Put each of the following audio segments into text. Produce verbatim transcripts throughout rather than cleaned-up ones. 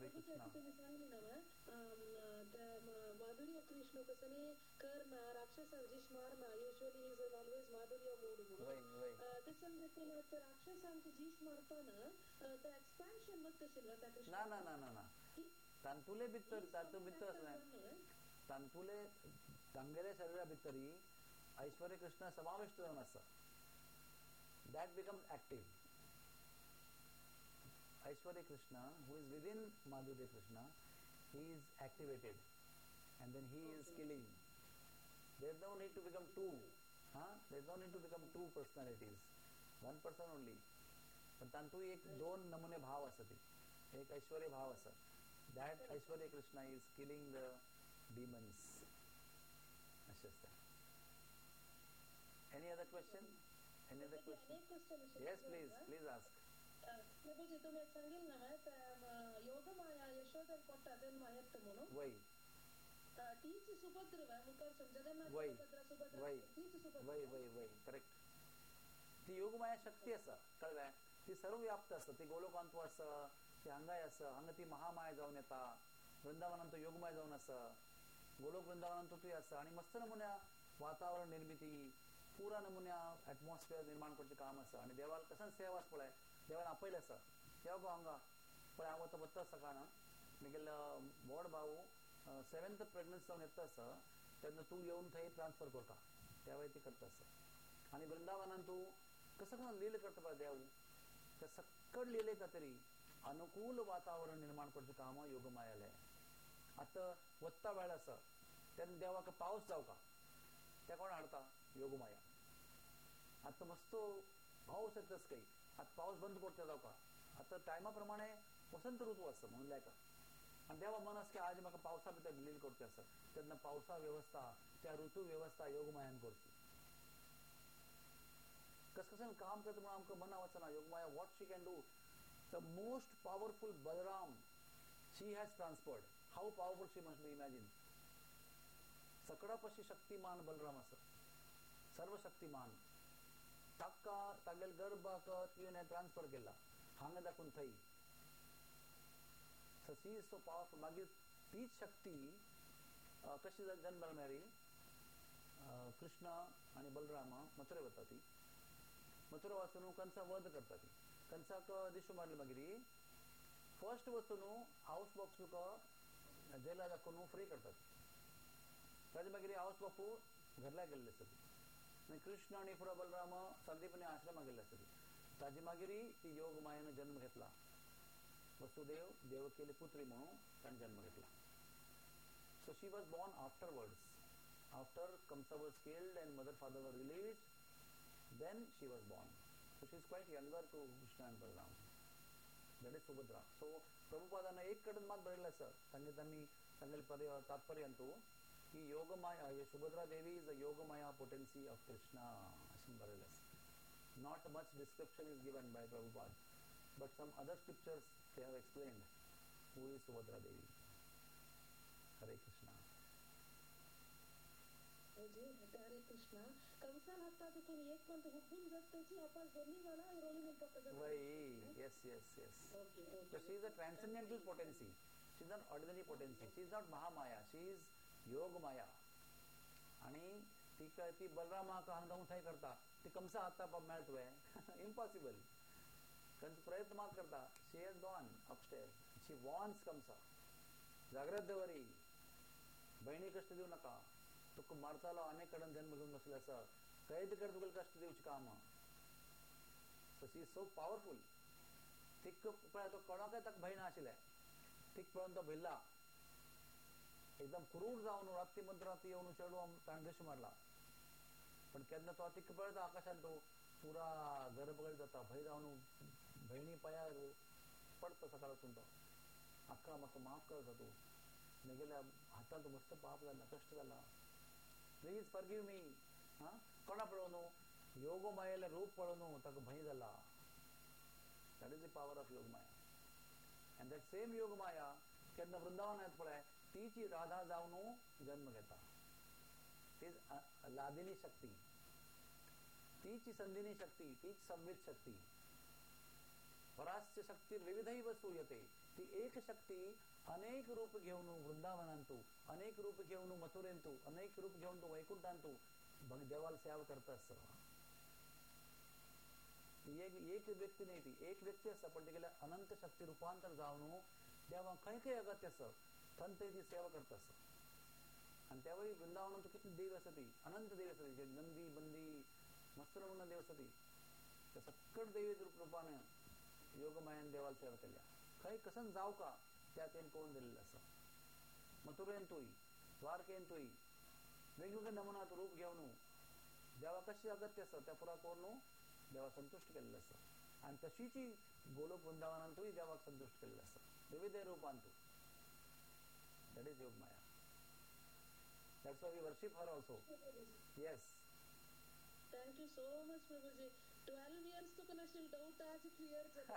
हरे कृष्णा. तुम्ही सांगितलं ना माधुर्य कृष्ण कसने कर्म राक्षसांची मारणं युजली इज ऑलवेज माधुर्य मूड म्हणून त्याच्यामध्ये ते राक्षसांची जीश मारताना त्या एक्सपान्शन मध्ये कशाला त्या कृष्ण ना ना ना ना ना तांतुले भितर तातू भितर तांतुले तांगेले शरीरा भितरी ऐश्वर्य कृष्ण समाविष्ट जावन आसा. that becomes active. Aishwarya Krishna, who is within Madhurya Krishna, he is activated and then he is killing. There is no need to become two. Huh? There is no need to become two personalities. One person only. पण तांतू एक दोन नमुने भाव असते. एक ऐश्वर्य भाव असत. That Aishwarya Krishna is killing the demons. असे असते. Any other question? Any other question? Yes, please. Please ask. प्रभुजी तुम्ही सांगितलं ना योगमाया यशोधर कोट्टा जन्म आहेत म्हणून वय तीच सुभद्र मुखार जगन्नाथ वय सुभद्रा वय तीच सुभद्रा वय वय वय करेक्ट. ती योगमाया शक्ती आसा कळ्ळें. ती सर्व व्याप्त आसता. ती गोलोकांतू आसा, ती हांगाय आसा. हांगा ती महामाया जावन येता. वृंदावनांत योगमाया जावन आसा. गोलोक वृंदावनांत ती आसा आनी मस्त नमुन्या वातावरण निर्मिती पुरा नमुन्या एटमॉस्फियर निर्माण करचें काम आसा. आनी देवाल कसान सेवा आसा पळय देवान आपयलें आसा. देवा गो हांगा पळय हांव वता वता सकाळ म्हगेलो व्हड भाऊ सेवेंथ प्रेग्नन्सी जावन येता आसा तेन्ना तूं येवन थंय ट्रान्सफर करता. देवाय ती करता आसा. आनी वृंदावनांत तूं कसं कसं लील करता पळय देव त्या सक्कड लिले खातीर अनुकूल वातावरण निर्माण करचें काम योगमायालें. आतां वत्ता वेळ आसा तेन्ना देवाक पावस जावका ते कोण हाडता योगमाया. आतां मस्त पावस येताच काही आता पाऊस बंद करता जावका. आता टायमा प्रमाणे वसंत ऋतू आसा म्हणून लायका आनी देवा मन आसा की आज म्हाका पावसा भितर लील करचें आसा तेन्ना पावसा वेवस्था त्या ऋतू वेवस्था योगमायान करची. कस कसन काम करता म्हणून आमकां मना वचना. Yogamaya what she can do. The most powerful Balaram she has transferred. How powerful she must be imagine. सकडा पशी शक्तिमान बलराम आसा. सर्व शक्तिमान ताका तागेल गर्भाक तुवें ट्रान्सफर केला हांगा दाखून थंय. So she is so powerful. मागीर तीच शक्ती कशी जन्माला मेळ्ळी. कृष्ण आनी बलराम मथुरे वता. ती मथुरा वचून कंसा वध करता. ती कंसाक दिशू मारली. मागीर फर्स्ट वचून हाऊस बॉक्सूक जेला दाखोवन फ्री करता. ताजे मागीर हाऊस बापू घरला गेल्ले आसा. कृष्ण आणि फुडा बलराम संदीपने आश्रमाक गेल्ले आसा. ताजे मागीर ती योगमायेन जन्म घेतला. वसुदेव देवकीली पुत्री म्हणून ताणें जन्म घेतला. So she was born afterwards. After Kamsa was killed and mother father were released then she was born. So she is quite younger to Krishna and Balaram. That is Subhadra. सो प्रभुपादान एक कडेन मात बरयल्लें आसा तांगे तांणी तांगेले तात्पर्यांतू की Yogamaya Subhadra Devi is a Yogamaya potency of Krishna अशें बरयलें आसा. Not much description is given by Prabhupada, but some other scriptures they have explained who is Subhadra Devi. Hare Krishna. हरे कृष्णा. कंसा हाता तिथून एक पण हुकून जात त्याची आपण दोन्ही मला रोली मिल पकड. Right. Yes, yes, yes. Okay, okay. So she is a transcendental potency. She is not ordinary potency. She is not Mahamaya. She is Yogamaya. आणि ती ती बलरामाक हांगा थंय करता. ती कंसा हाता मेळत तुवें इम्पॉसिबल. कंस प्रयत्न मात करता. She has gone upstair. She wants कंसा जाग्रत दवरी. बहिणी कश्ट दिवं नाका. तुका मारतालो अनेक कडेन जन्म घेवन बसले आसा. कैद कर तुका कश्ट दिवचें काम. So she is so powerful. तीक पळय तो कोणाकय ताका भंय नाशिल्लें. तीक पळोवन तो भिल्ला. एकदम क्रूर जावन राती मध्यराती येवन चेडूं ताणें दिशू मारला. पण केन्ना तो तिका पळयता आकाशांत तो पुरा गरबगड जाता. भंय जावन भयणी पांयार पडता सकाळ वचून तो. आख्खा म्हाका माफ करता तूं. म्हगेल्या हातांत मस्त पाप जाला कश्ट जाला. Please forgive me. हां कोणा पळोवन योगमायेलें रूप पळोवन ताका भंय जाला. That is the power of Yogamaya. And that same Yogamaya केन्ना वृंदावन येता पळय तीची राधा जावन जन्म घेता. तीच लादिनी शक्ती. तीची संधिनी शक्ती. तीच संवित शक्ती. परास्य शक्ती विविधैव सूयते ती एक शक्ती अनेक रूप घेऊन वृंदावनांतू, अनेक रूप घेऊन मथुरेंतू, अनेक रूप घेऊन तू वैकुंठांतू देवाला सेवा करत असत. एक एक व्यक्ती नाही, ती एक व्यक्ती असता पण तिला अनंत शक्ती रूपांतर जाऊन देवा खंय खंय अगत्य असत थंय थंय ती सेवा करत असत. आणि त्यावेळी वृंदावनात किती देव असती, अनंत देव असती, नंदी बंदी मस्त नमुना देव असती. त्या सकट देवी रूपाने योगमायान देवाला सेवा केल्या. खंय कसन जाव का त्या तेन कोण दिलेलं असं. मथुरेंतूय द्वारकेंतूय वेगवेगळ्या नमुनात रूप घेऊन देवा कशी अगत्य असत त्या पुरा कोण देवा संतुष्ट केलेलं असतं. आणि तशीची गोलोक वृंदावनांतूय देवाक संतुष्ट केलेलं असतं विविध रूपांतू. दॅट इज योग माया. That's why we worship her also. Yes. Thank you so much, Prabhuji. twelve years to connection doubt आज clear झाला.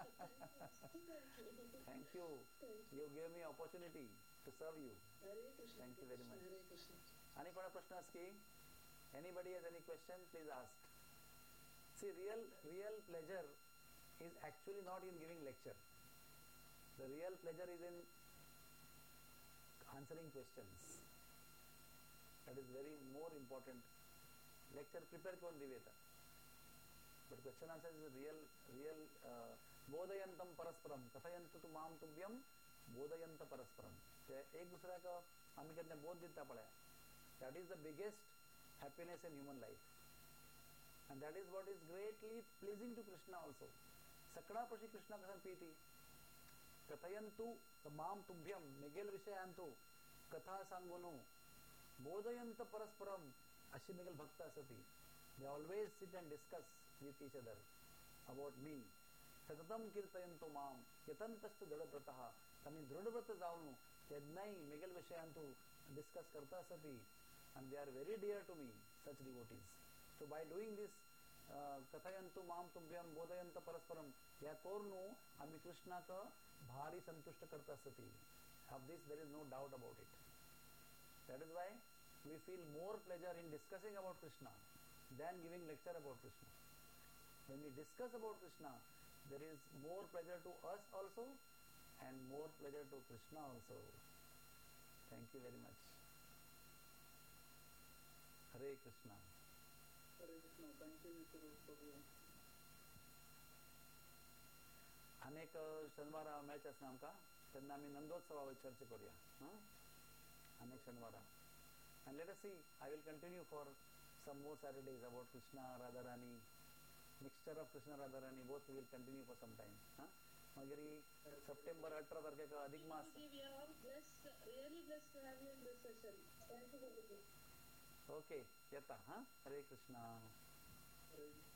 Thank you. You gave me opportunity to serve you. Thank you very much. आणि कोणा प्रश्न असकी? Anybody has any question? Please ask. See, real real pleasure is actually not in giving lecture. The real pleasure is in answering questions. That is very more important. Lecture prepare करून दिवेता. But question answer is real real uh, बोधयंतम परस्परम कथयंत तु ma'am तुभ्यम बोधयंत परस्परम. ते एक दूसरे का आम्ही त्यांना बोध देता पडा. That is the biggest happiness in human life. And that is what is greatly pleasing to Krishna also. सकड़ा पशी कृष्णा कसन पीती कथयंतु माम तुभ्यम मिगेल विषयांतु कथा सांगुनु बोधयंत परस्परम अशी मिगेल भक्त असती. They always sit and discuss with each other about me. सततम कीर्तयंतु माम यतंतस्तु दृढव्रतः. त्यांनी दृढव्रत जाऊन त्यांनाही मिगेल विषयांतु डिस्कस करता असती. And they are very dear to me, such devotees. So by doing this कथयंतु माम तुभ्यम बोधयंत परस्परम या कोरनु आम्ही कृष्णाक भारी संतुष्ट करत असती. Of this there is no doubt about it. That is why we feel more pleasure in discussing about Krishna than giving lecture about Krishna. When we discuss about Krishna, there is more pleasure to us also and more pleasure to Krishna also. Thank you very much. Hare Krishna. Hare Krishna. Thank you, Mister Prabhu. अनेक शनिवार match असणार आमका त्यांना आम्ही नंदोत्सवावर चर्चा करूया. अनेक शनिवार. And let us see, I will continue for some more Saturdays about Krishna, Radharani, mixture of Krishna, Radharani, both we will continue for some time. Huh? मागरी सप्टेंबर अठरा तारखेका अधिक मास. We are all blessed, really blessed to have you in this session. Thank you, Prabhuji. Okay, येता. हा, हरे Krishna. Hare